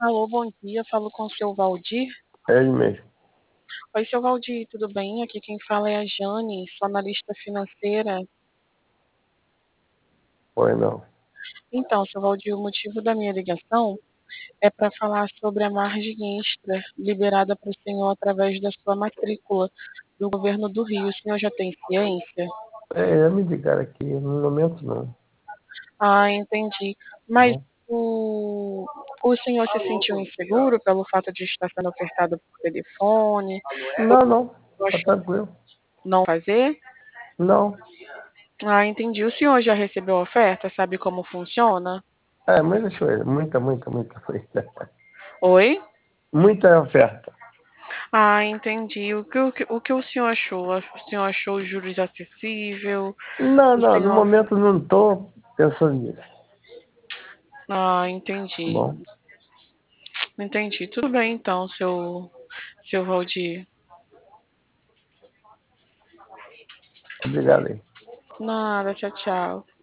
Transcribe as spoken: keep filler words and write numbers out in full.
Alô, bom dia. Falo com o seu Valdir. É ele mesmo. Oi, seu Valdir, tudo bem? Aqui quem fala é a Jane, sou analista financeira. Foi não. Então, seu Valdir, o motivo da minha ligação é para falar sobre a margem extra liberada para o senhor através da sua matrícula do governo do Rio. O senhor já tem ciência? É, já me ligaram aqui, no momento não. Ah, entendi. Tá Mas bom? o, o senhor se sentiu inseguro pelo fato de estar sendo ofertado por telefone? Não, não. Ou Tá achou tranquilo. não fazer? Não. Ah, entendi. O senhor já recebeu a oferta? Sabe como funciona? É, muita coisa. Muita, muita, muita coisa. Oi? Muita oferta. Ah, entendi. O que, o que, o que o senhor achou? O senhor achou os juros acessível? Não, O não. No senhor... momento não tô pensando nisso. Ah, Tá entendi. bom? Entendi. Tudo bem, então, seu, seu Valdir. Obrigado aí. Nada, tchau, tchau.